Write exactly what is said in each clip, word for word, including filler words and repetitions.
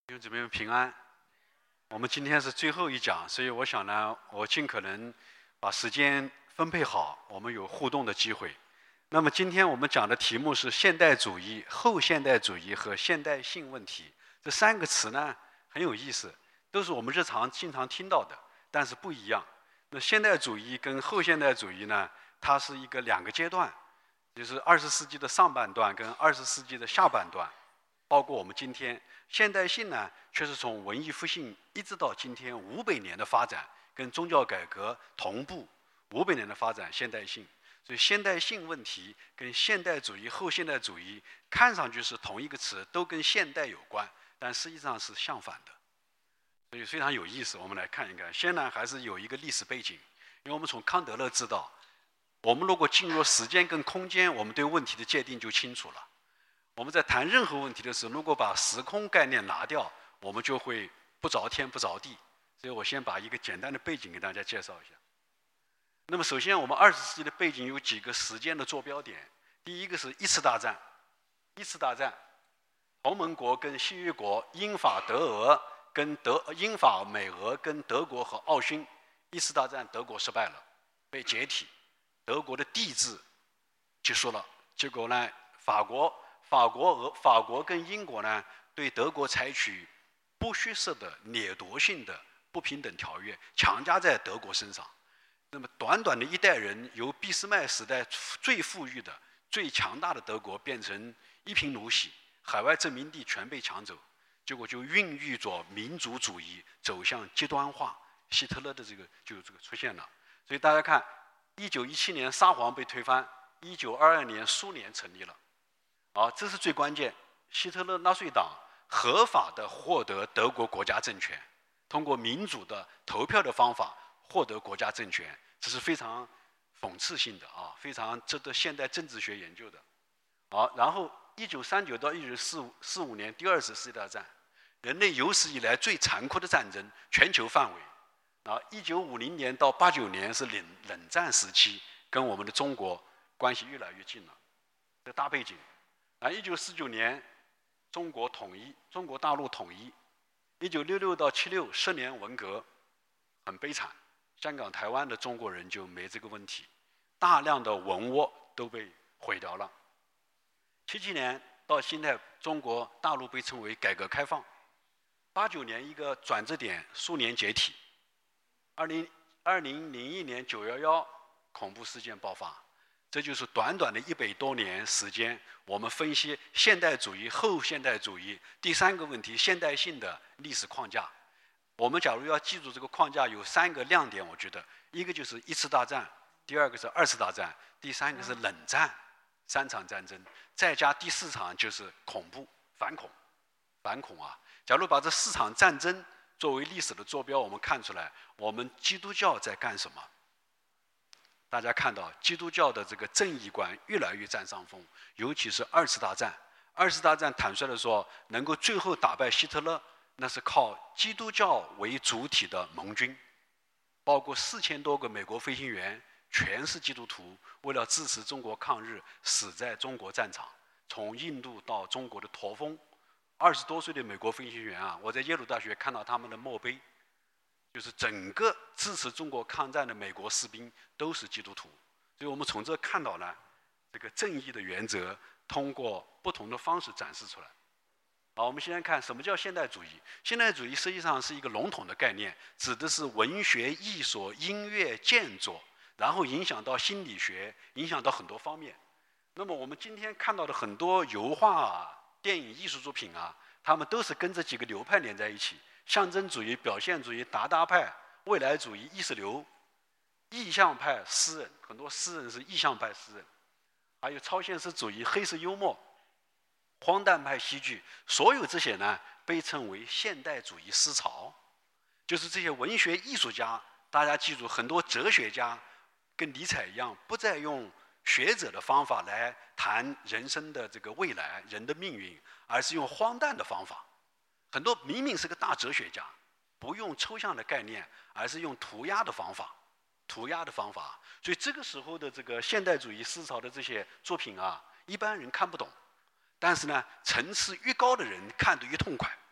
弟兄姊妹们平安。我们今天是最后一讲，所以我想呢，我尽可能把时间分配好，我们有互动的机会。那么今天我们讲的题目是现代主义、后现代主义和现代性问题。这三个词呢很有意思，都是我们日常经常听到的，但是不一样。那现代主义跟后现代主义呢，它是一个两个阶段，就是二十世纪的上半段跟二十世纪的下半段，包括我们今天。现代性呢，却是从文艺复兴一直到今天五百年的发展，跟宗教改革同步，五百年的发展，现代性。所以现代性问题跟现代主义、后现代主义看上去是同一个词，都跟现代有关，但实际上是相反的。所以非常有意思，我们来看一看。先呢，还是有一个历史背景，因为我们从康德勒知道，我们如果进入时间跟空间，我们对问题的界定就清楚了。我们在谈任何问题的时候，如果把时空概念拿掉，我们就会不着天不着地。所以我先把一个简单的背景给大家介绍一下。那么首先，我们二十世纪的背景有几个时间的坐标点。第一个是一次大战，一次大战，同盟国跟西约国，英法德俄跟德英法美俄跟德国和奥匈，一次大战德国失败了，被解体，德国的帝制结束了。结果呢，法国。法国、俄、法国跟英国呢，对德国采取剥削式的、掠夺性的不平等条约，强加在德国身上。那么，短短的一代人，由俾斯麦时代最富裕的、最强大的德国，变成一贫如洗，海外殖民地全被抢走，结果就孕育着民族主义走向极端化。希特勒的这个就这个出现了。所以大家看，一九一七年沙皇被推翻，一九二二年苏联成立了。啊，这是最关键。希特勒纳粹党合法的获得德国国家政权，通过民主的投票的方法获得国家政权，这是非常讽刺性的啊，非常值得现代政治学研究的。好，然后一九三九到一九四五年第二次世界大战，人类有史以来最残酷的战争，全球范围。啊，一九五零年到八九年是冷冷战时期，跟我们的中国关系越来越近了。这大背景。啊，一九四九年，中国统一，中国大陆统一。一九六六到七六，十年文革，很悲惨。香港、台湾的中国人就没这个问题，大量的文物都被毁掉了。七七年到现在，中国大陆被称为改革开放。八九年一个转折点，苏联解体。二零二零零一年九幺幺恐怖事件爆发。这就是短短的一百多年时间，我们分析现代主义、后现代主义第三个问题现代性的历史框架。我们假如要记住这个框架，有三个亮点，我觉得一个就是一次大战，第二个是二次大战，第三个是冷战，三场战争，再加第四场就是恐怖反恐，反恐啊！假如把这四场战争作为历史的坐标，我们看出来，我们基督教在干什么？大家看到基督教的这个正义观越来越占上风，尤其是二次大战。二次大战坦率地说，能够最后打败希特勒，那是靠基督教为主体的盟军，包括四千多个美国飞行员，全是基督徒，为了支持中国抗日，死在中国战场。从印度到中国的驼峰，二十多岁的美国飞行员啊，我在耶鲁大学看到他们的墓碑。就是整个支持中国抗战的美国士兵都是基督徒，所以我们从这看到呢，这个正义的原则通过不同的方式展示出来。好，我们先来看什么叫现代主义。现代主义实际上是一个笼统的概念，指的是文学、艺术、音乐、建筑，然后影响到心理学，影响到很多方面。那么我们今天看到的很多油画啊、电影艺术作品啊，他们都是跟这几个流派连在一起。象征主义、表现主义、达达派、未来主义、意识流、意象派诗人，很多诗人是意象派诗人，还有超现实主义、黑色幽默、荒诞派戏剧，所有这些呢被称为现代主义思潮。就是这些文学艺术家，大家记住，很多哲学家跟尼采一样，不再用学者的方法来谈人生的这个未来、人的命运，而是用荒诞的方法。很多明明是个大哲学家，不用抽象的概念，而是用涂鸦的方法，涂鸦的方法。所以这个时候的这个现代主义思潮的这些作品啊，一般人看不懂，但是呢，层次越高的人看得越痛快。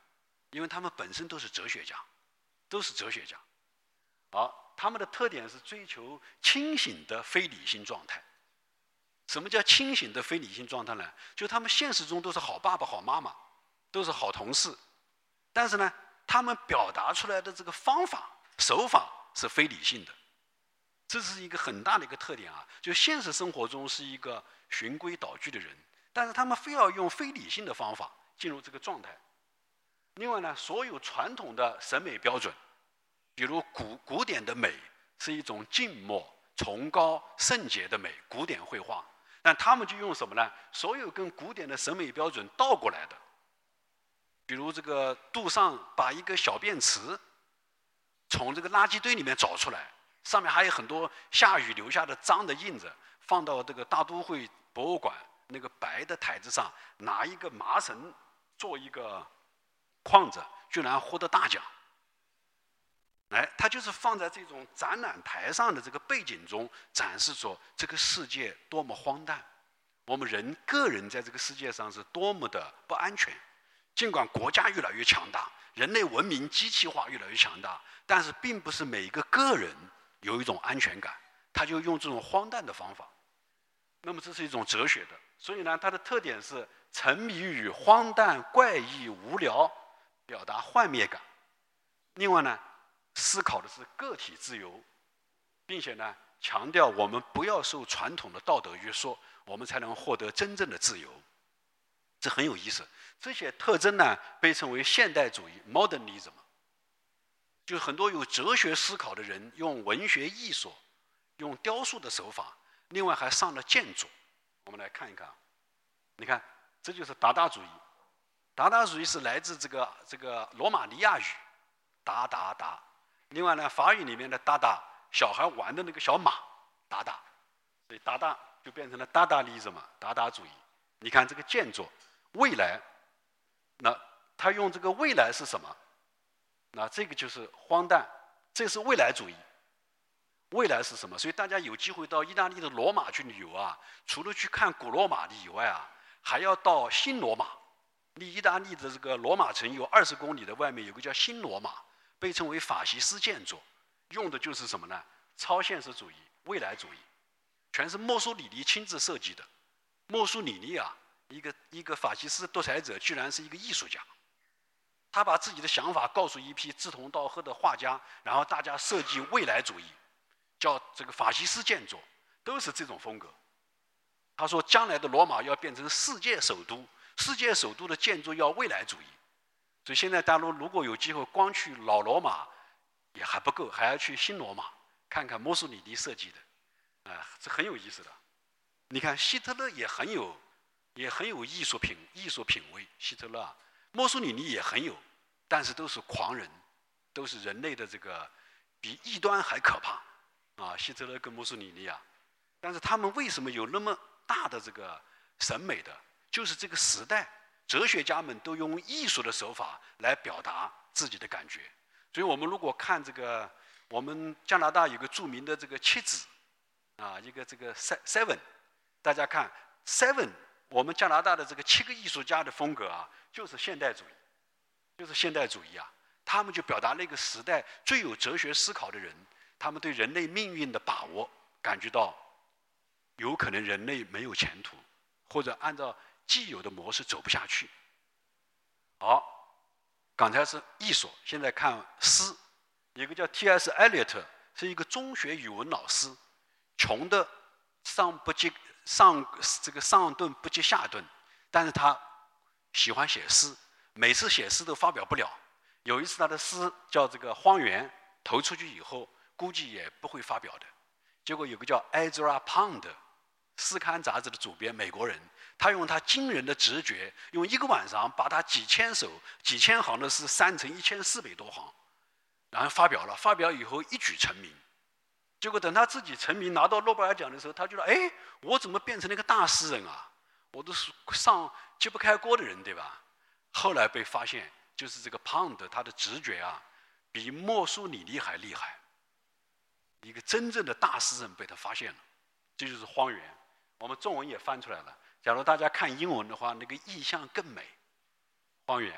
因为他们本身都是哲学家，都是哲学家。好，他们的特点是追求清醒的非理性状态。什么叫清醒的非理性状态呢？就他们现实中都是好爸爸、好妈妈，都是好同事，但是呢，他们表达出来的这个方法、手法是非理性的。这是一个很大的一个特点啊！就现实生活中是一个循规蹈矩的人，但是他们非要用非理性的方法进入这个状态。另外呢，所有传统的审美标准，比如古古典的美是一种静默、崇高、圣洁的美，古典绘画。但他们就用什么呢？所有跟古典的审美标准倒过来的，比如这个杜尚把一个小便池从这个垃圾堆里面找出来，上面还有很多下雨留下的脏的印子，放到这个大都会博物馆那个白的台子上，拿一个麻绳做一个框子，居然获得大奖。哎，它就是放在这种展览台上的这个背景中，展示说这个世界多么荒诞，我们人个人在这个世界上是多么的不安全。尽管国家越来越强大，人类文明机器化越来越强大，但是并不是每一个个人有一种安全感，他就用这种荒诞的方法。那么这是一种哲学的，所以呢，它的特点是沉迷于荒诞、怪异、无聊，表达幻灭感。另外呢，思考的是个体自由，并且呢，强调我们不要受传统的道德约束，我们才能获得真正的自由。这很有意思。这些特征呢，被称为现代主义 （modernism）。就很多有哲学思考的人，用文学艺术、用雕塑的手法，另外还上了建筑。我们来看一看，你看，这就是达达主义。达达主义是来自这个这个罗马尼亚语，达达达。另外呢，法语里面的达达，小孩玩的那个小马，达达，所以达达就变成了达达利什么？达达主义。你看这个建筑，未来，那他用这个未来是什么？那这个就是荒诞，这是未来主义。未来是什么？所以大家有机会到意大利的罗马去旅游啊，除了去看古罗马的以外啊，还要到新罗马。离意大利的这个罗马城有二十公里的外面有个叫新罗马，被称为法西斯建筑，用的就是什么呢？超现实主义、未来主义，全是墨索里尼亲自设计的。墨索里尼啊，一个一个法西斯独裁者，居然是一个艺术家。他把自己的想法告诉一批志同道合的画家，然后大家设计未来主义，叫这个法西斯建筑，都是这种风格。他说，将来的罗马要变成世界首都，世界首都的建筑要未来主义。所以现在大陆如果有机会光去老罗马也还不够，还要去新罗马看看墨索里尼设计的，啊、呃，这很有意思的。你看希特勒也很有，也很有艺术品艺术品味。希特勒啊，墨索里尼也很有，但是都是狂人，都是人类的这个比异端还可怕啊！希特勒跟墨索里尼啊，但是他们为什么有那么大的这个审美的？就是这个时代，哲学家们都用艺术的手法来表达自己的感觉。所以我们如果看这个，我们加拿大有个著名的这个妻子啊，一个这个 Seven。大家看 Seven， 我们加拿大的这个七个艺术家的风格啊，就是现代主义，就是现代主义啊。他们就表达那个时代最有哲学思考的人，他们对人类命运的把握，感觉到有可能人类没有前途，或者按照既有的模式走不下去。好，刚才是艺术，现在看诗。有个叫 T S 艾略特，是一个中学语文老师，穷的上不及上这个上顿不及下顿，但是他喜欢写诗，每次写诗都发表不了。有一次他的诗叫这个《荒原》，投出去以后估计也不会发表的。结果有个叫 Ezra Pound 诗刊杂志的主编，美国人，他用他惊人的直觉，用一个晚上把他几千首几千行的诗删成一千四百多行，然后发表了。发表以后一举成名。结果等他自己成名拿到诺贝尔奖的时候，他觉得，哎，我怎么变成了一个大诗人啊？我都是上揭不开锅的人，对吧？后来被发现，就是这个Pound他的直觉啊，比墨索里尼还厉害。一个真正的大诗人被他发现了，这就是《荒原》。我们中文也翻出来了。假如大家看英文的话，那个意象更美。荒原啊，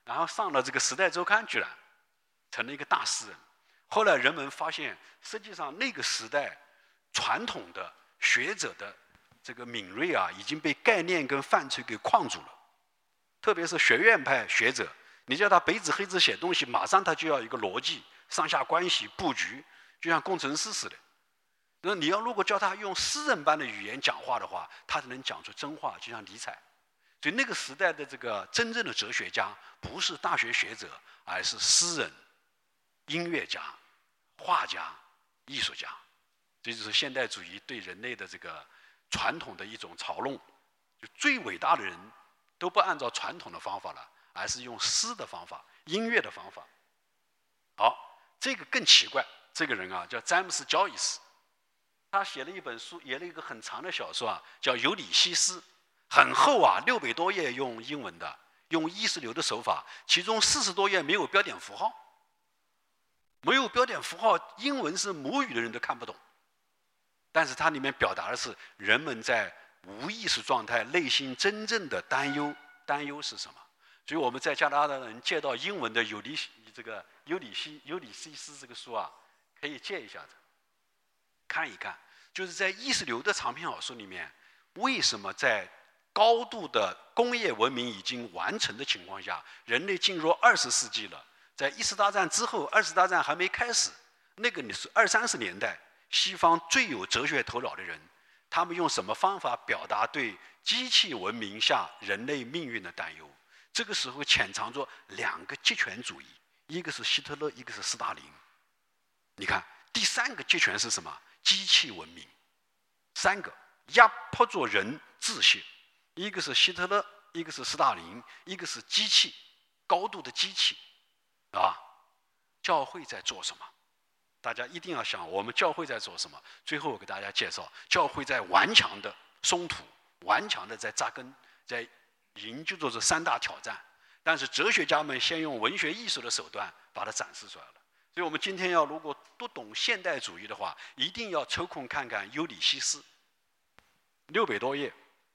然后上了这个《时代周刊》，居然成了一个大诗人。后来人们发现，实际上那个时代传统的学者的这个敏锐啊，已经被概念跟范畴给框住了。特别是学院派学者，你叫他白纸黑字写东西，马上他就要一个逻辑、上下关系、布局，就像工程师似的。那你要如果叫他用诗人般的语言讲话的话，他才能讲出真话，就像尼采。所以那个时代的这个真正的哲学家，不是大学学者，而是诗人、音乐家、画家、艺术家。这就是现代主义对人类的这个传统的一种嘲弄。就最伟大的人都不按照传统的方法了，而是用诗的方法、音乐的方法。好，这个更奇怪。这个人啊，叫詹姆斯·乔伊斯，他写了一本书，写了一个很长的小说啊，叫《尤里西斯》。很厚啊，六百多页，用英文的，用意识流的手法，其中四十多页没有标点符号，没有标点符号，英文是母语的人都看不懂。但是它里面表达的是人们在无意识状态内心真正的担忧，担忧是什么？所以我们在加拿大的人借到英文的有里这个尤里西尤里西斯这个书啊，可以借一下子看一看，就是在意识流的长篇小说里面，为什么在高度的工业文明已经完成的情况下，人类进入二十世纪了，在一次大战之后，二次大战还没开始，那个是二三十年代，西方最有哲学头脑的人，他们用什么方法表达对机器文明下人类命运的担忧？这个时候潜藏着两个极权主义，一个是希特勒，一个是斯大林。你看，第三个极权是什么？机器文明。三个压迫着人秩序。一个是希特勒，一个是斯大林，一个是机器，高度的机器，啊，教会在做什么？大家一定要想，我们教会在做什么？最后我给大家介绍，教会在顽强的松土，顽强的在扎根，在营救着这三大挑战。但是哲学家们先用文学艺术的手段把它展示出来了。所以我们今天要如果读懂现代主义的话，一定要抽空看看《尤里西斯》，六百多页。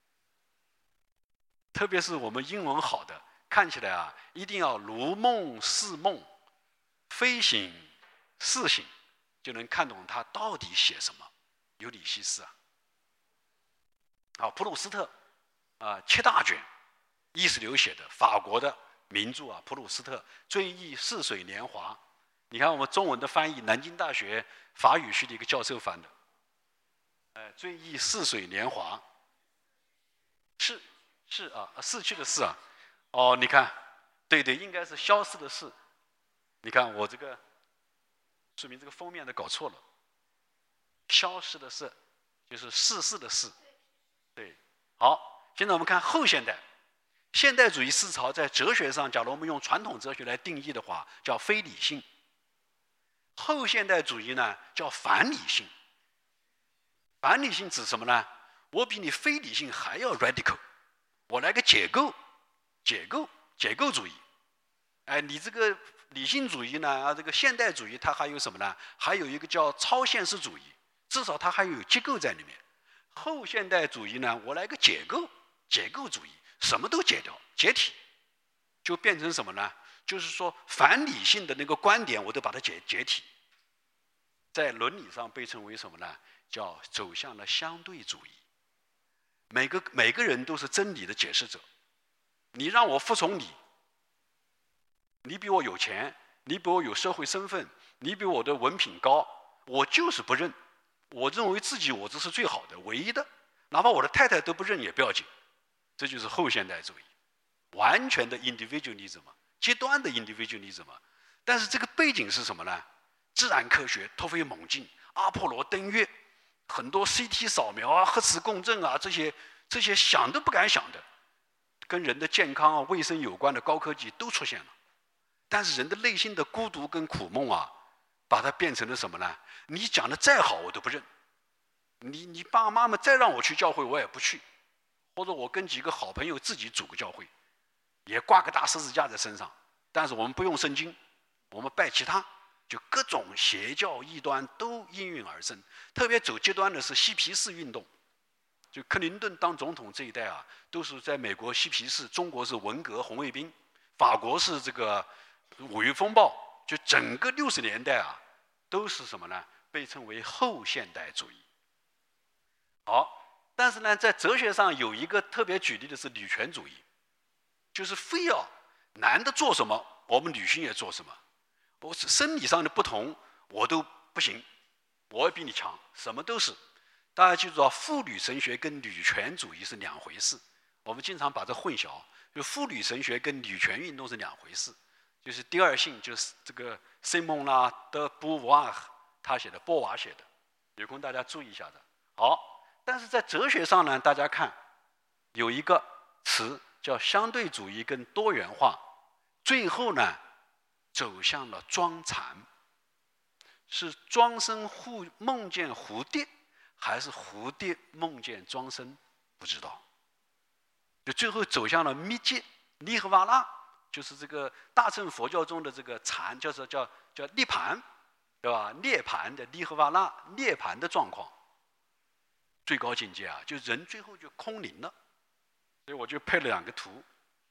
特别是我们英文好的，看起来啊，一定要如梦似梦，非醒似醒，就能看懂他到底写什么。尤里西斯啊，啊，普鲁斯特啊，七大卷，意识流写的，法国的名著啊，普鲁斯特《追忆似水年华》。你看我们中文的翻译，南京大学法语系的一个教授翻的，呃，《追忆似水年华》是。是啊，逝去的逝啊，哦，你看，对对，应该是消失的逝。你看我这个，说明这个封面的搞错了。消失的逝，就是逝世的逝。对，好，现在我们看后现代，现代主义思潮在哲学上，假如我们用传统哲学来定义的话，叫非理性。后现代主义呢，叫反理性。反理性指什么呢？我比你非理性还要 radical。我来个解构，解构，解构主义。哎，你这个理性主义呢，啊，这个现代主义它还有什么呢？还有一个叫超现实主义，至少它还有结构在里面。后现代主义呢，我来个解构，解构主义，什么都解掉，解体，就变成什么呢？就是说反理性的那个观点，我都把它解解体。在伦理上被称为什么呢？叫走向了相对主义。每个每个人都是真理的解释者，你让我服从你，你比我有钱，你比我有社会身份，你比我的文凭高，我就是不认。我认为自己我这是最好的，唯一的，哪怕我的太太都不认也不要紧。这就是后现代主义，完全的 individualism， 极端的 individualism。但是这个背景是什么呢？自然科学突飞猛进，阿波罗登月。很多 C T 扫描啊、核磁共振啊，这些这些想都不敢想的，跟人的健康啊、卫生有关的高科技都出现了。但是人的内心的孤独跟苦闷啊，把它变成了什么呢？你讲的再好，我都不认。你你爸爸妈妈再让我去教会，我也不去。或者我跟几个好朋友自己组个教会，也挂个大十字架在身上。但是我们不用圣经，我们拜其他。就各种邪教异端都应运而生，特别走极端的是嬉皮士运动。就克林顿当总统这一代啊，都是在美国嬉皮士，中国是文革红卫兵， 法国是这个五月风暴，就整个六十年代啊，都是什么呢？被称为后现代主义。好，但是呢，在哲学上有一个特别举例的是女权主义，就是非要男的做什么，我们女性也做什么。我是生理上的不同，我都不行，我也比你强，什么都是。大家记住啊，妇女神学跟女权主义是两回事。我们经常把这混淆，就妇女神学跟女权运动是两回事。就是第二性，就是这个西蒙拉德布瓦他写的，波娃写的，有空大家注意一下的。好，但是在哲学上呢，大家看有一个词叫相对主义跟多元化，最后呢走向了庄禅。是庄生互梦见蝴蝶，还是蝴蝶梦见庄生？不知道。就最后走向了密接尼和瓦拉，就是这个大乘佛教中的这个禅，叫做叫叫涅盘，对吧？涅盘的尼和瓦拉，涅盘的状况，最高境界啊，就人最后就空灵了。所以我就配了两个图。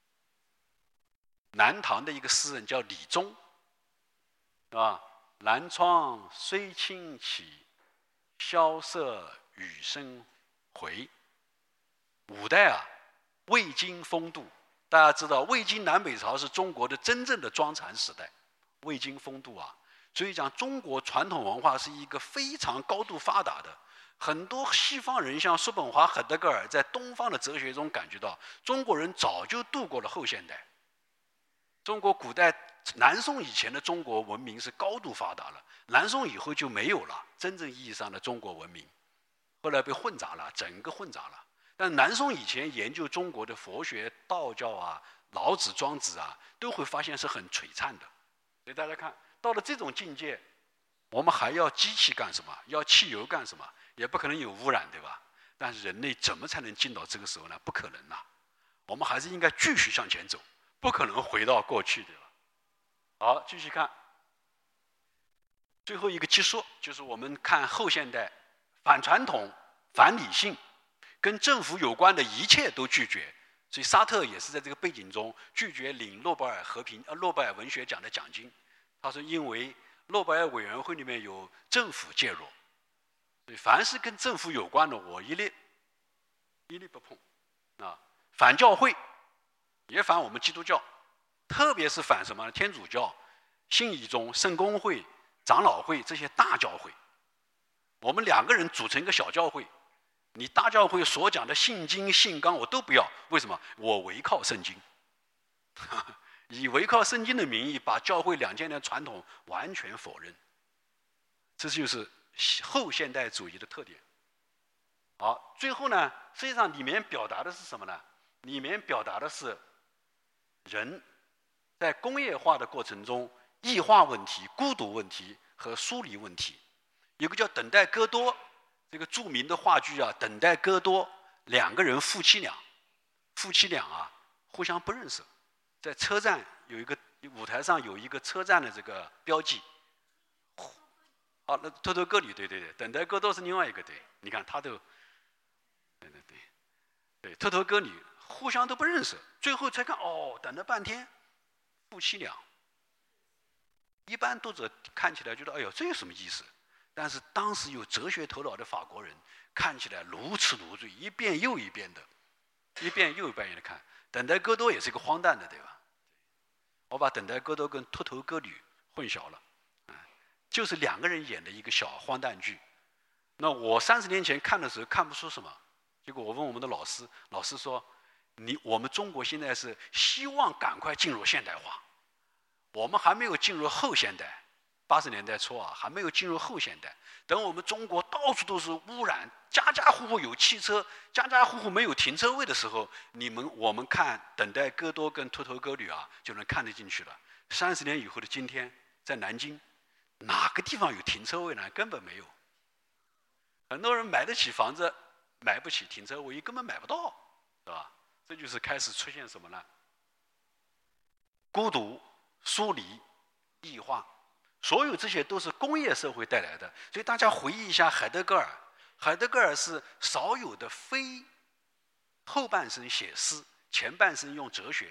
南唐的一个诗人叫李宗，是吧？南窗虽清起，萧瑟雨声回。五代啊，魏晋风度，大家知道魏晋南北朝是中国的真正的庄禅时代。魏晋风度啊，所以讲中国传统文化是一个非常高度发达的。很多西方人像叔本华、海德格尔在东方的哲学中感觉到，中国人早就度过了后现代。中国古代南宋以前的中国文明是高度发达了，南宋以后就没有了真正意义上的中国文明，后来被混杂了，整个混杂了。但南宋以前研究中国的佛学、道教啊、老子、庄子啊，都会发现是很璀璨的。所以大家看到了这种境界，我们还要机器干什么？要汽油干什么？也不可能有污染，对吧？但是人类怎么才能进到这个时候呢？不可能啊！我们还是应该继续向前走，不可能回到过去的了。好，继续看最后一个基数，就是我们看后现代反传统、反理性，跟政府有关的一切都拒绝。所以沙特也是在这个背景中拒绝领诺贝尔和平、呃诺贝尔文学奖的奖金。他说，因为诺贝尔委员会里面有政府介入，所以凡是跟政府有关的，我一律一律不碰。啊，反教会，也反我们基督教，特别是反什么呢？天主教、信义宗、圣公会、长老会这些大教会。我们两个人组成一个小教会，你大教会所讲的信经、信纲我都不要，为什么？我违靠圣经，以违靠圣经的名义把教会两千年传统完全否认，这就是后现代主义的特点。好，最后呢，实际上里面表达的是什么呢？里面表达的是人在工业化的过程中异化问题、孤独问题和疏离问题。有个叫等待戈多，这个著名的话剧啊，等待戈多，两个人夫妻俩，夫妻俩啊互相不认识，在车站有一个舞台上有一个车站的这个标记。好，那偷偷歌女，对对对，等待戈多是另外一个，对，你看他都，对对对，对，偷偷歌女互相都不认识，最后才看哦，等了半天，夫妻俩。一般读者看起来觉得，哎呦，这有什么意思？但是当时有哲学头脑的法国人看起来如痴如醉，一遍又一遍的，一遍又一遍的看。等待戈多也是一个荒诞的，对吧？我把等待戈多跟秃头歌女混淆了，就是两个人演的一个小荒诞剧。那我三十年前看的时候看不出什么，结果我问我们的老师，老师说：“你我们中国现在是希望赶快进入现代化，我们还没有进入后现代。”八十年代初啊，还没有进入后现代。等我们中国到处都是污染，家家户户有汽车，家家户户没有停车位的时候，你们我们看等待戈多跟秃头歌女啊，就能看得进去了。三十年以后的今天，在南京，哪个地方有停车位呢？根本没有。很多人买得起房子，买不起停车位，根本买不到，是吧？这就是开始出现什么呢？孤独、疏离、异化。所有这些都是工业社会带来的，所以大家回忆一下海德格尔，海德格尔是少有的非后半生写诗，前半生用哲学。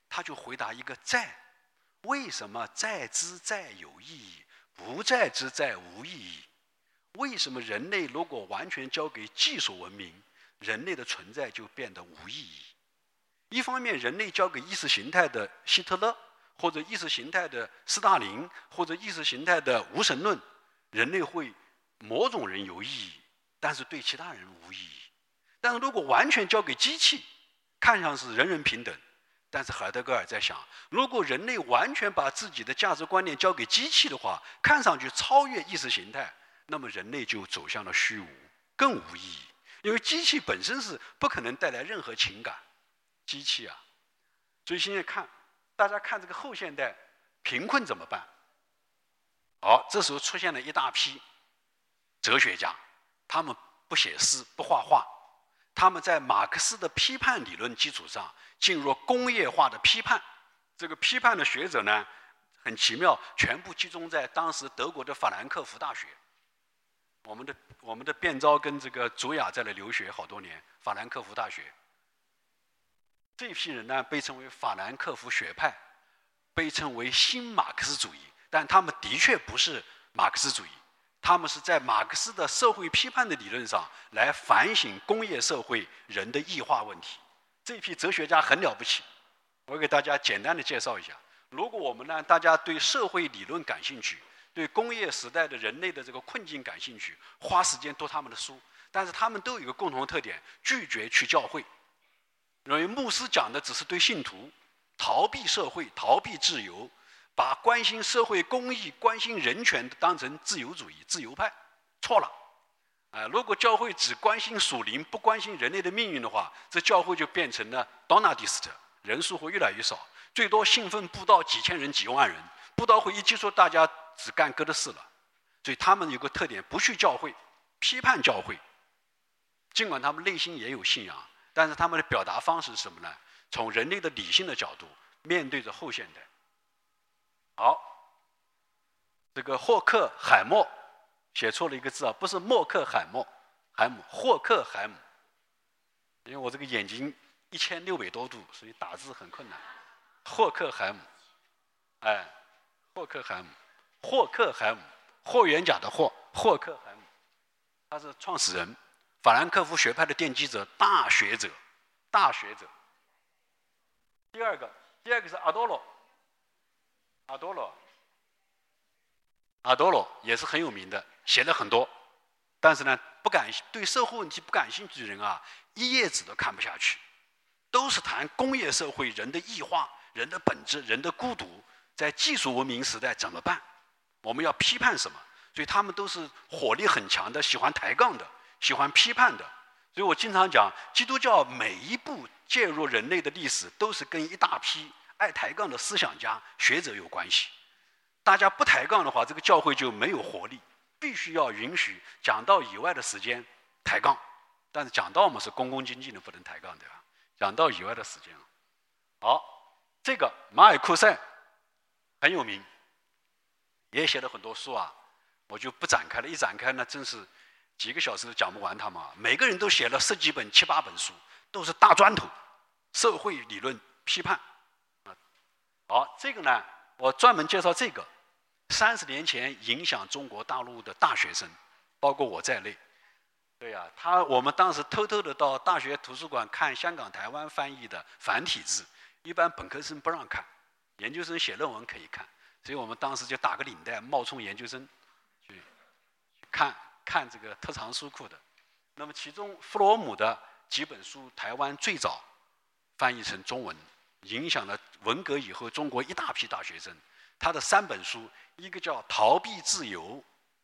他就回答一个在。为什么在之在有意义，不在之在无意义？为什么人类如果完全交给技术文明，人类的存在就变得无意义？一方面，人类交给意识形态的希特勒，或者意识形态的斯大林，或者意识形态的无神论，人类会某种人有意义，但是对其他人无意义。但是如果完全交给机器，看上去人人平等，但是海德格尔在想，如果人类完全把自己的价值观念交给机器的话，看上去超越意识形态，那么人类就走向了虚无，更无意义。因为机器本身是不可能带来任何情感，机器啊。所以现在看，大家看这个后现代贫困怎么办？好，这时候出现了一大批哲学家，他们不写诗，不画画，他们在马克思的批判理论基础上进入工业化的批判。这个批判的学者呢，很奇妙，全部集中在当时德国的法兰克福大学。我们的我们的卞昭跟这个祖雅在那留学好多年，法兰克福大学。这批人呢，被称为法兰克福学派，被称为新马克思主义，但他们的确不是马克思主义，他们是在马克思的社会批判的理论上来反省工业社会人的异化问题。这批哲学家很了不起，我给大家简单的介绍一下。如果我们呢，大家对社会理论感兴趣，对工业时代的人类的这个困境感兴趣，花时间读他们的书。但是他们都有一个共同特点，拒绝去教会，认为牧师讲的只是对信徒，逃避社会，逃避自由，把关心社会公益、关心人权当成自由主义、自由派，错了。啊、呃，如果教会只关心属灵，不关心人类的命运的话，这教会就变成了 Donatist， 人数会越来越少，最多信奉布道几千人、几万人，布道会一结束，大家只干各的事了。所以他们有个特点，不去教会，批判教会。尽管他们内心也有信仰，但是他们的表达方式是什么呢？从人类的理性的角度面对着后现代。好，这个霍克海默写错了一个字啊，不是默克海默，海姆，霍克海姆。因为我这个眼睛一千六百多度，所以打字很困难。霍克海姆，哎，霍克海姆，霍克海姆，霍元甲的霍，霍克海姆，他是创始人，法兰克福学派的奠基者，大学者，大学者。第二个，第二个是阿多罗，阿多罗，阿多罗也是很有名的，写了很多，但是呢，不感对社会问题不感兴趣的人啊，一页纸都看不下去，都是谈工业社会人的异化、人的本质、人的孤独，在技术文明时代怎么办？我们要批判什么？所以他们都是火力很强的，喜欢抬杠的，喜欢批判的。所以我经常讲，基督教每一步介入人类的历史，都是跟一大批爱抬杠的思想家、学者有关系。大家不抬杠的话，这个教会就没有活力。必须要允许讲道以外的时间抬杠，但是讲道嘛是公共经济的，不能抬杠，对吧？讲道以外的时间。好，这个马尔库塞很有名，也写了很多书啊，我就不展开了，一展开呢，真是几个小时都讲不完他们啊。每个人都写了十几本、七八本书，都是大砖头，社会理论批判。好，这个呢，我专门介绍这个。三十年前影响中国大陆的大学生，包括我在内。对呀、啊，他我们当时偷偷的到大学图书馆看香港、台湾翻译的繁体字，一般本科生不让看，研究生写论文可以看，所以我们当时就打个领带，冒充研究生去看看这个特长书库的。那么其中弗罗姆的几本书，台湾最早翻译成中文，影响了文革以后中国一大批大学生。他的三本书，一个叫《逃避自由》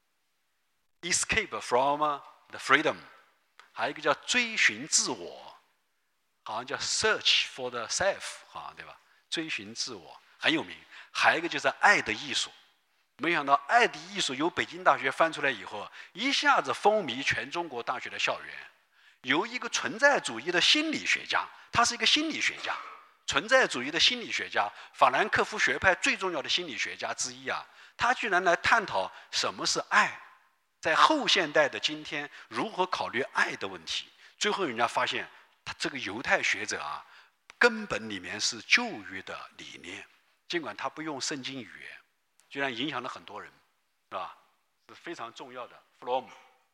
（Escape from the Freedom）， 还有一个叫《追寻自我》，好像叫《Search for the Self》，好像对吧？追寻自我很有名。还有一个就是《爱的艺术》，没想到《爱的艺术》由北京大学翻出来以后，一下子风靡全中国大学的校园。由一个存在主义的心理学家，他是一个心理学家。存在主义的心理学家，法兰克福学派最重要的心理学家之一啊，他居然来探讨什么是爱，在后现代的今天如何考虑爱的问题。最后人家发现，他这个犹太学者啊， 根本里面是旧约的理念，尽管他不用圣经语言，居然影响了很多人，是吧？是非常重要的。弗洛姆。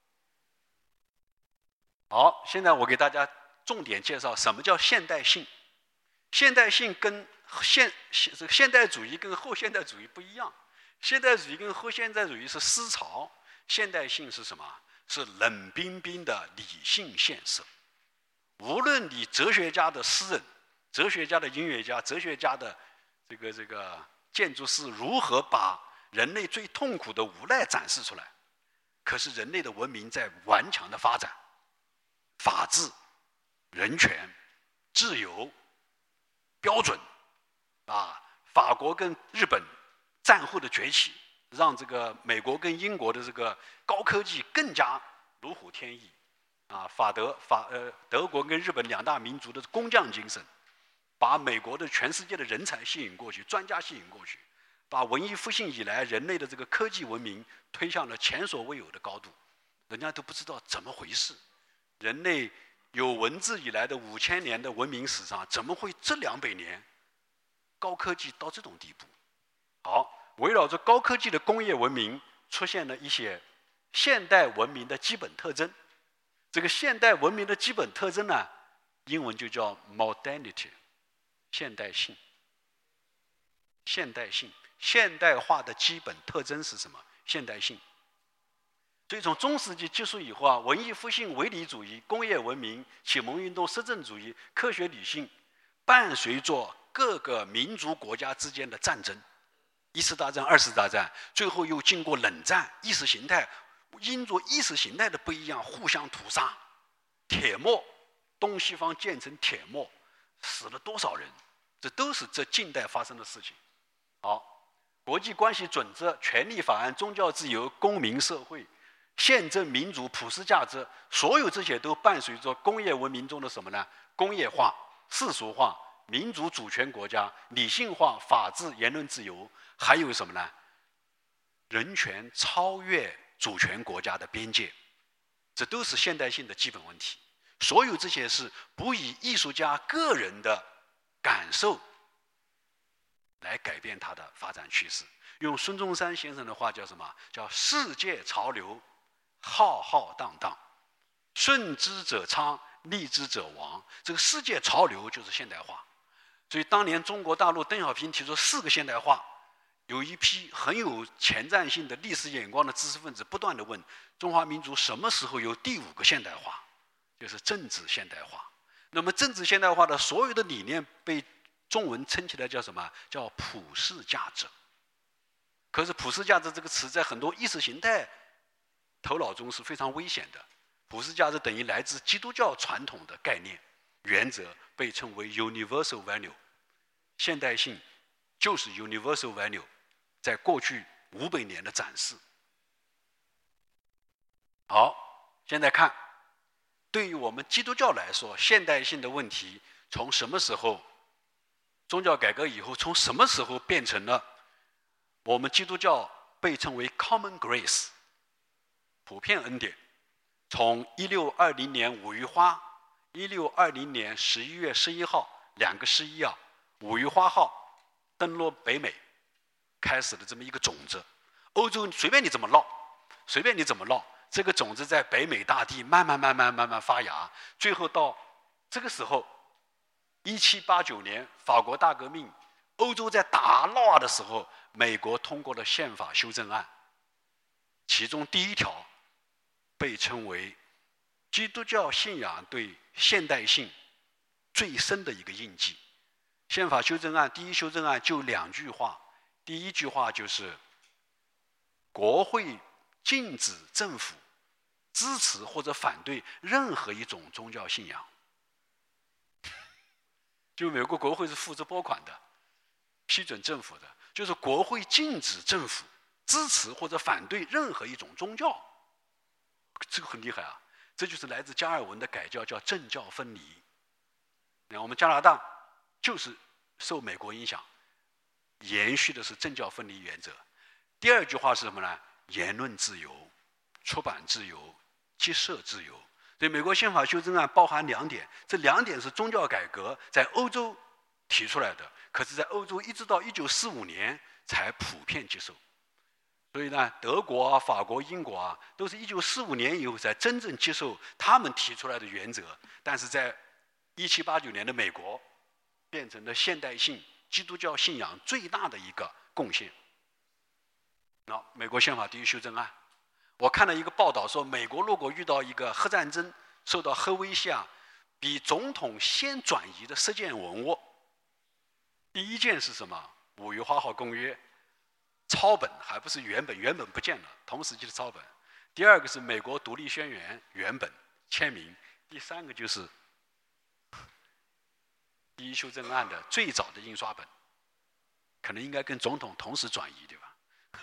好，现在我给大家重点介绍什么叫现代性。现代性跟现这个现代主义跟后现代主义不一样，现代主义跟后现代主义是思潮，现代性是什么？是冷冰冰的理性现实。无论你哲学家的诗人、哲学家的音乐家、哲学家的这个这个建筑师如何把人类最痛苦的无奈展示出来，可是人类的文明在顽强的发展，法治、人权、自由、标准，啊，法国跟日本战后的崛起，让这个美国跟英国的这个高科技更加如虎添翼，啊，法德法呃德国跟日本两大民族的工匠精神，把美国的全世界的人才吸引过去，专家吸引过去，把文艺复兴以来人类的这个科技文明推向了前所未有的高度，人家都不知道怎么回事，人类有文字以来的五千年的文明史上，怎么会这两百年高科技到这种地步？好，围绕着高科技的工业文明，出现了一些现代文明的基本特征。这个现代文明的基本特征呢，英文就叫 modernity， 现代性。现代性，现代化的基本特征是什么？现代性。所以从中世纪结束以后啊，文艺复兴、唯理主义、工业文明、启蒙运动、实证主义、科学理性，伴随着各个民族国家之间的战争，一次大战、二次大战，最后又经过冷战，意识形态因着意识形态的不一样，互相屠杀。铁幕，东西方建成铁幕，死了多少人？这都是这近代发生的事情。好，国际关系准则、权利法案、宗教自由、公民社会、宪政民主、普世价值，所有这些都伴随着工业文明中的什么呢？工业化、世俗化、民主主权国家、理性化、法治、言论自由，还有什么呢？人权超越主权国家的边界，这都是现代性的基本问题。所有这些是不以艺术家个人的感受来改变它的发展趋势。用孙中山先生的话叫什么？叫世界潮流浩浩荡荡，顺之者昌，逆之者亡。这个世界潮流就是现代化。所以当年中国大陆邓小平提出四个现代化，有一批很有前瞻性的历史眼光的知识分子不断地问中华民族什么时候有第五个现代化，就是政治现代化。那么政治现代化的所有的理念被中文称起来叫什么？叫普世价值。可是普世价值这个词在很多意识形态头脑中是非常危险的。普世价值等于来自基督教传统的概念原则，被称为 universal value。 现代性就是 universal value 在过去五百年的展示。好，现在看对于我们基督教来说，现代性的问题从什么时候，宗教改革以后从什么时候变成了我们基督教被称为 common grace 普遍恩典。从一六二零年五月花，一六二零年十一月十一号两个十一啊，五月花号登陆北美，开始了这么一个种子。欧洲随便你怎么闹，随便你怎么闹，这个种子在北美大地慢慢慢慢慢慢发芽，最后到这个时候，一七八九年法国大革命，欧洲在打闹的时候，美国通过了宪法修正案，其中第一条被称为基督教信仰对现代性最深的一个印记。宪法修正案第一修正案就两句话，第一句话就是国会禁止政府支持或者反对任何一种宗教信仰。就美国国会是负责拨款的，批准政府的，就是国会禁止政府支持或者反对任何一种宗教。这个很厉害啊，这就是来自加尔文的改教，叫政教分离。那我们加拿大就是受美国影响，延续的是政教分离原则。第二句话是什么呢？言论自由、出版自由、结社自由， 所以美国宪法修正案包含两点，这两点是宗教改革在欧洲提出来的，可是在欧洲一直到一九四五年才普遍接受。所以呢，德国啊、法国、英国啊，都是一九四五年以后才真正接受他们提出来的原则。但是在一七八九年的美国，变成了现代性基督教信仰最大的一个贡献。那美国宪法第一修正案，我看了一个报道说，美国如果遇到一个核战争，受到核威胁啊，比总统先转移的十件文物，第一件是什么？五月花号公约抄本，还不是原本，原本不见了，同时期的抄本。第二个是美国独立宣言原本签名，第三个就是第一修正案的最早的印刷本，可能应该跟总统同时转移，对吧？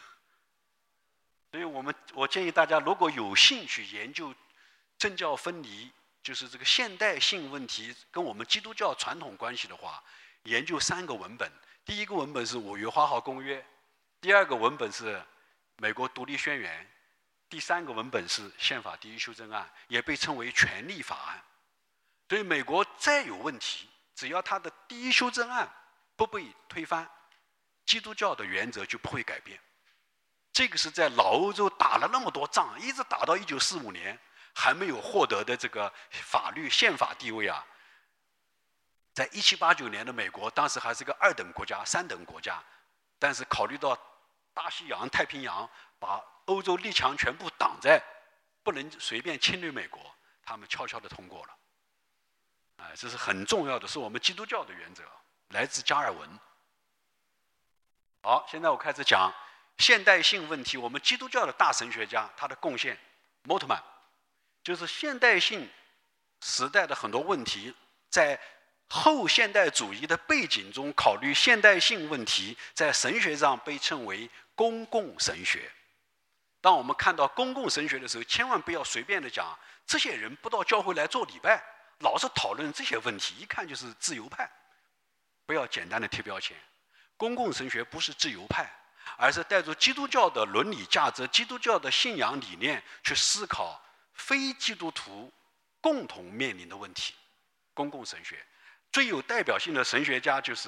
所以我们我建议大家，如果有兴趣研究政教分离，就是这个现代性问题跟我们基督教传统关系的话，研究三个文本。第一个文本是五月花号公约，第二个文本是美国独立宣言，第三个文本是宪法第一修正案，也被称为权利法案。所以美国再有问题，只要它的第一修正案不被推翻，基督教的原则就不会改变。这个是在老欧洲打了那么多仗，一直打到一九四五年，还没有获得的这个法律宪法地位啊。在一七八九年的美国，当时还是个二等国家、三等国家，但是考虑到大西洋、太平洋把欧洲列强全部挡在，不能随便侵略美国，他们悄悄地通过了。哎，这是很重要的，是我们基督教的原则，来自加尔文。好，现在我开始讲现代性问题，我们基督教的大神学家他的贡献 ，Moltmann， 就是现代性时代的很多问题，在后现代主义的背景中考虑现代性问题，在神学上被称为公共神学。当我们看到公共神学的时候，千万不要随便的讲，这些人不到教会来做礼拜，老是讨论这些问题，一看就是自由派。不要简单的贴标签，公共神学不是自由派，而是带着基督教的伦理价值、基督教的信仰理念去思考非基督徒共同面临的问题。公共神学最有代表性的神学家就是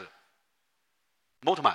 Moltmann，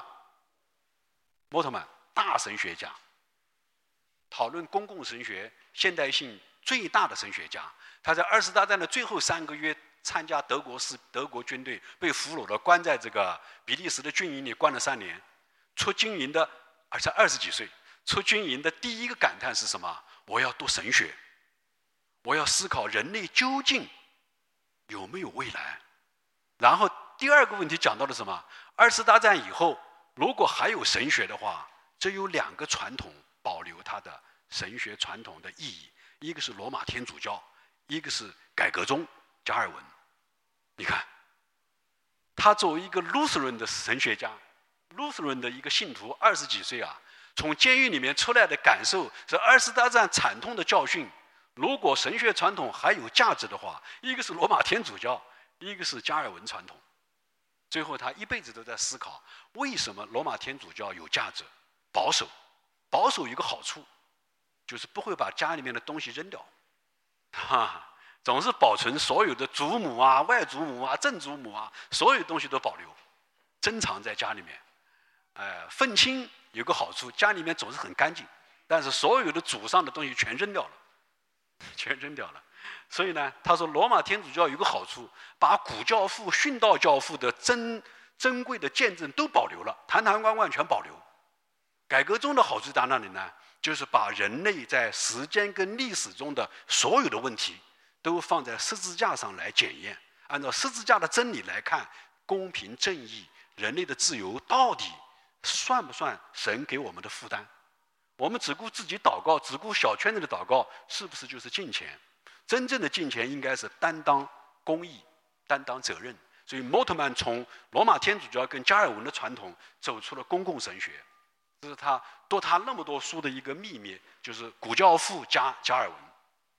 Moltmann 大神学家，讨论公共神学现代性最大的神学家。他在二次大战的最后三个月参加德国士德国军队，被俘虏了，关在这个比利时的军营里关了三年。出军营的，而且二十几岁，出军营的第一个感叹是什么？我要读神学，我要思考人类究竟有没有未来。然后第二个问题讲到了什么？二次大战以后，如果还有神学的话，只有两个传统保留它的神学传统的意义，一个是罗马天主教，一个是改革宗加尔文。你看，他作为一个 Lutheran 的神学家，Lutheran 的一个信徒，二十几岁啊，从监狱里面出来的感受是二次大战惨痛的教训。如果神学传统还有价值的话，一个是罗马天主教，一个是加尔文传统。最后他一辈子都在思考，为什么罗马天主教有价值？保守，保守有一个好处，就是不会把家里面的东西扔掉，哈，总是保存所有的祖母啊、外祖母啊、曾祖母啊，所有东西都保留，珍藏在家里面。呃，愤青有个好处，家里面总是很干净，但是所有的祖上的东西全扔掉了，全扔掉了。所以呢，他说罗马天主教有个好处，把古教父、殉道教父的珍珍贵的见证都保留了，坛坛罐罐全保留。改革宗的好处在哪里呢？就是把人类在时间跟历史中的所有的问题都放在十字架上来检验，按照十字架的真理来看，公平正义、人类的自由到底算不算神给我们的负担？我们只顾自己祷告，只顾小圈子的祷告，是不是就是敬虔？真正的敬虔应该是担当公义、担当责任。所以 Moltmann 从罗马天主教跟加尔文的传统走出了公共神学，这是他读他那么多书的一个秘密，就是古教父加加尔文。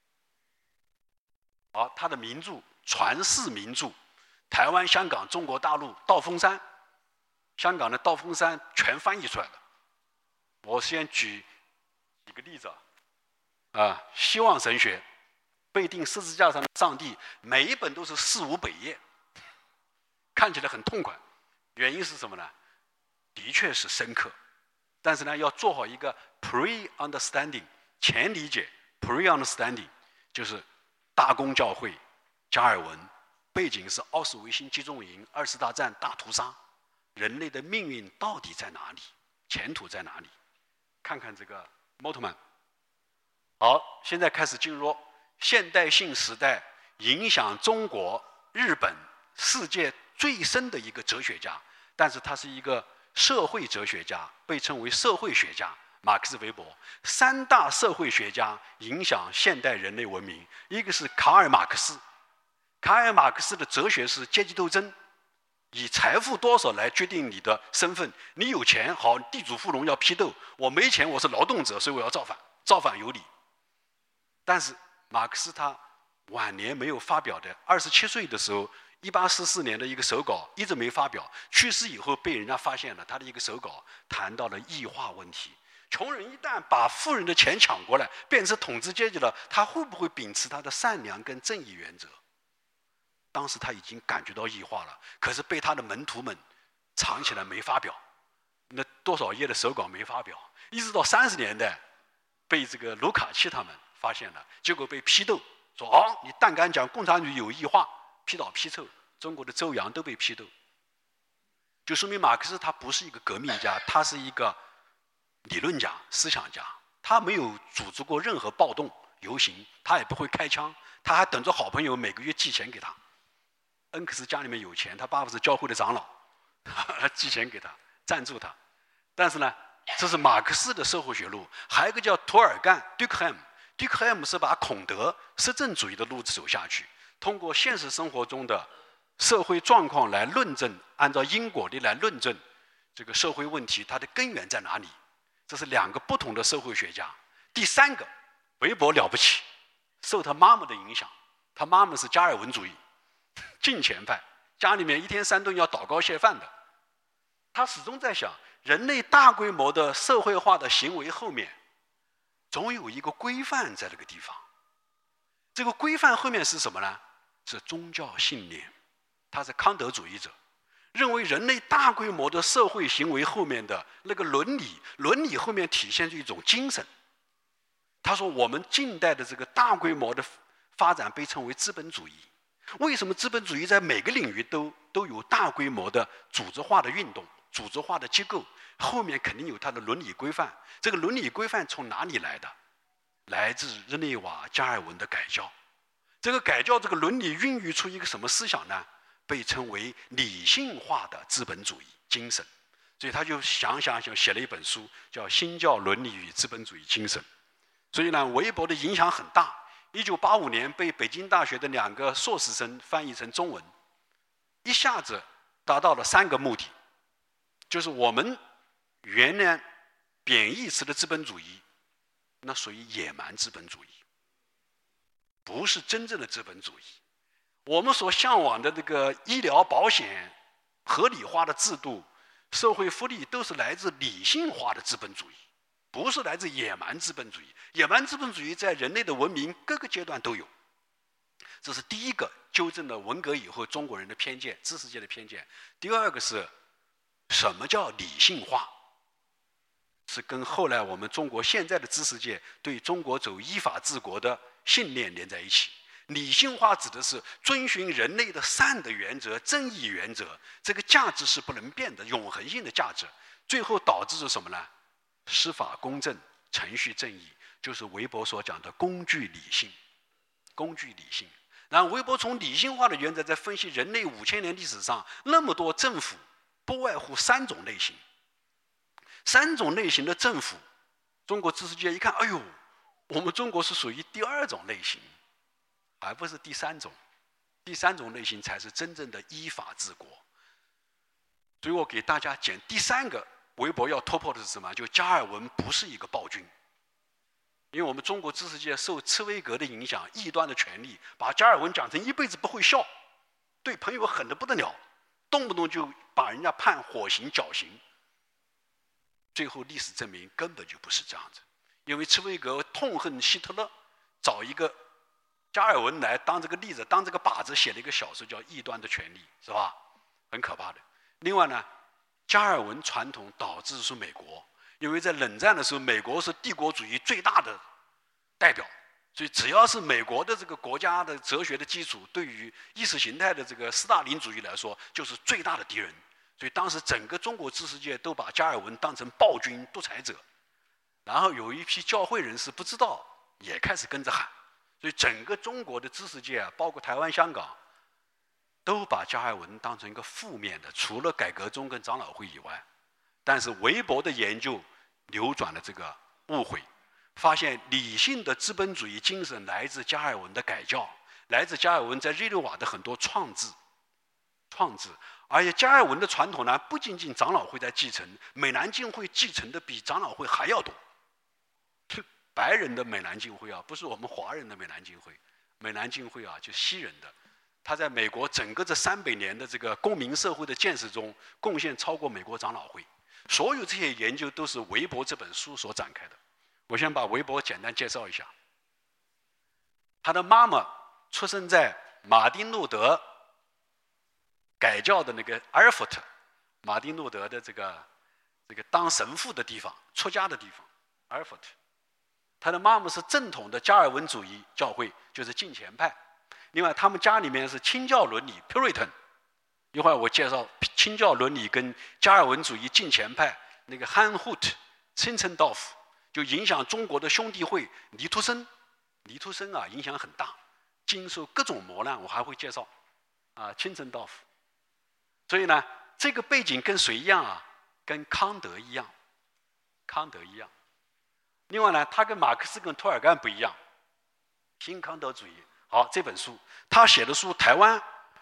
好，他的名著传世名著，台湾、香港、中国大陆道风山，香港的道风山全翻译出来了。我先举几个例子啊，啊，希望神学。 被钉十字架上的上帝，每一本都是四五百页，看起来很痛快。原因是什么呢？的确是深刻，但是呢，要做好一个 pre-understanding 前理解 ，pre-understanding 就是大公教会加尔文，背景是奥斯维辛集中营、二次大战大屠杀，人类的命运到底在哪里？前途在哪里？看看这个莫特曼。好，现在开始进入现代性时代影响中国、日本、世界最深的一个哲学家，但是他是一个社会哲学家，被称为社会学家。马克思韦伯，三大社会学家影响现代人类文明，一个是卡尔马克思。卡尔马克思的哲学是阶级斗争，以财富多少来决定你的身份。你有钱，好，地主富农要批斗；我没钱，我是劳动者，所以我要造反，造反有理。但是马克思他晚年没有发表的，二十七岁的时候，一八四四年的一个手稿一直没发表，去世以后被人家发现了，他的一个手稿谈到了异化问题。穷人一旦把富人的钱抢过来，变成统治阶级了，他会不会秉持他的善良跟正义原则？当时他已经感觉到异化了，可是被他的门徒们藏起来没发表，那多少页的手稿没发表，一直到三十年代，被这个卢卡奇他们发现了，结果被批斗，说哦，你但敢讲共产主义有异化，批倒批臭，中国的周扬都被批斗，就说明马克思他不是一个革命家，他是一个理论家、思想家，他没有组织过任何暴动游行，他也不会开枪，他还等着好朋友每个月寄钱给他。恩克斯家里面有钱，他爸爸是教会的长老，寄钱给他，赞助他。但是呢，这是马克思的社会学路，还有一个叫涂尔干 （Durkheim）。Durkheim 是把孔德实证主义的路子走下去，通过现实生活中的社会状况来论证，按照因果律来论证这个社会问题它的根源在哪里。这是两个不同的社会学家。第三个，韦伯了不起，受他妈妈的影响，他妈妈是加尔文主义，敬钱派，家里面一天三顿要祷告谢饭的。他始终在想，人类大规模的社会化的行为后面，总有一个规范在这个地方。这个规范后面是什么呢？是宗教信念。他是康德主义者，认为人类大规模的社会行为后面的那个伦理，伦理后面体现出一种精神。他说，我们近代的这个大规模的发展被称为资本主义。为什么资本主义在每个领域都都有大规模的组织化的运动、组织化的机构？后面肯定有它的伦理规范。这个伦理规范从哪里来的？来自日内瓦、加尔文的改教。这个改教，这个伦理孕育出一个什么思想呢？被称为理性化的资本主义精神。所以他就想想想写了一本书，叫《新教伦理与资本主义精神》。所以呢，韦伯的影响很大。一九八五年被北京大学的两个硕士生翻译成中文，一下子达到了三个目的，就是我们原来贬义词的资本主义，那属于野蛮资本主义，不是真正的资本主义。我们所向往的这个医疗保险、合理化的制度、社会福利，都是来自理性化的资本主义，不是来自野蛮资本主义。野蛮资本主义在人类的文明各个阶段都有。这是第一个纠正了文革以后中国人的偏见、知识界的偏见。第二个是什么叫理性化？是跟后来我们中国现在的知识界对中国走依法治国的信念连在一起。理性化指的是遵循人类的善的原则、正义原则，这个价值是不能变的、永恒性的价值。最后导致是什么呢？司法公正、程序正义，就是韦伯所讲的工具理性。工具理性。然后韦伯从理性化的原则在分析人类五千年历史上那么多政府，不外乎三种类型。三种类型的政府，中国知识界一看，哎呦，我们中国是属于第二种类型，而不是第三种。第三种类型才是真正的依法治国。所以我给大家讲第三个韦伯要突破的是什么？就加尔文不是一个暴君。因为我们中国知识界受茨威格的影响，异端的权利把加尔文讲成一辈子不会笑，对朋友狠得不得了，动不动就把人家判火刑、绞刑。最后历史证明根本就不是这样子，因为茨威格痛恨希特勒，找一个加尔文来当这个例子，当这个靶子写了一个小说叫《异端的权利》，是吧？很可怕的。另外呢，加尔文传统导致是美国，因为在冷战的时候，美国是帝国主义最大的代表，所以只要是美国的这个国家的哲学的基础，对于意识形态的这个斯大林主义来说，就是最大的敌人。所以当时整个中国知识界都把加尔文当成暴君独裁者，然后有一批教会人士不知道，也开始跟着喊，所以整个中国的知识界啊，包括台湾、香港，都把加尔文当成一个负面的，除了改革宗跟长老会以外。但是韦伯的研究扭转了这个误会，发现理性的资本主义精神来自加尔文的改教，来自加尔文在日内瓦的很多创制，创制。而且加尔文的传统呢，不仅仅长老会在继承，美南浸会继承的比长老会还要多。白人的美南浸会啊，不是我们华人的美南浸会，美南浸会啊，就西人的，他在美国整个这三百年的这个公民社会的建设中，贡献超过美国长老会。所有这些研究都是韦伯这本书所展开的。我先把韦伯简单介绍一下。他的妈妈出生在马丁路德改教的那个阿尔弗特，马丁路德的这个这个当神父的地方，出家的地方，阿尔弗特。他的妈妈是正统的加尔文主义教会，就是敬虔派。另外，他们家里面是清教伦理 （Puritan）。一会儿我介绍清教伦理跟加尔文主义敬虔派那个汉胡特、钦岑道夫，就影响中国的兄弟会尼图森。尼图森啊，影响很大，经受各种磨难，我还会介绍啊，钦岑道夫。所以呢，这个背景跟谁一样啊？跟康德一样，康德一样。另外呢，他跟马克思跟托尔干不一样，新康德主义。好，这本书他写的书，台湾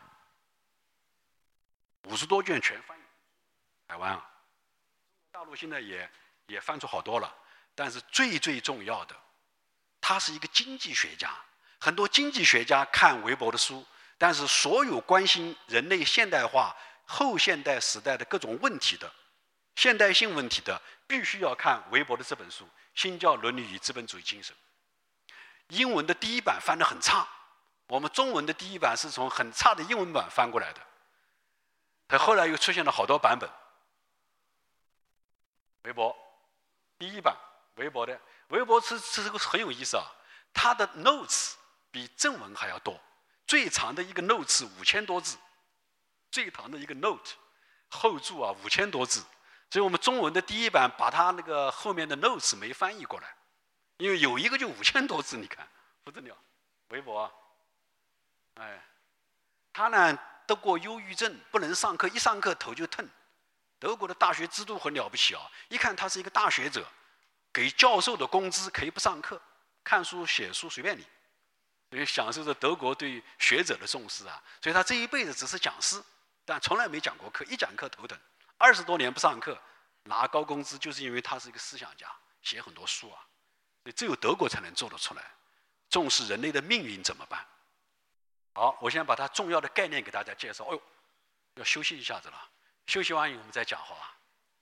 五十多卷全翻译，台湾啊，大陆现在也也翻出好多了。但是最最重要的，他是一个经济学家，很多经济学家看韦伯的书，但是所有关心人类现代化、后现代时代的各种问题的、现代性问题的，必须要看韦伯的这本书《新教伦理与资本主义精神》。英文的第一版翻得很差，我们中文的第一版是从很差的英文版翻过来的。他后来又出现了好多版本。韦伯第一版，韦伯的韦伯是这个很有意思啊，他的 notes 比正文还要多，最长的一个 notes 五千多字，最长的一个 note 后注啊五千多字，所以我们中文的第一版把他那个后面的 notes 没翻译过来，因为有一个就五千多字，你看不得了，韦伯啊，哎，他呢得过忧郁症，不能上课，一上课头就疼。德国的大学制度很了不起啊，一看他是一个大学者，给教授的工资可以不上课，看书写书随便你，所以享受着德国对学者的重视啊。所以他这一辈子只是讲师，但从来没讲过课，一讲课头疼。二十多年不上课，拿高工资，就是因为他是一个思想家，写很多书啊。所以只有德国才能做得出来。重视人类的命运怎么办？好，我先把它重要的概念给大家介绍。哦呦，要休息一下子了，休息完以后我们再讲好吧。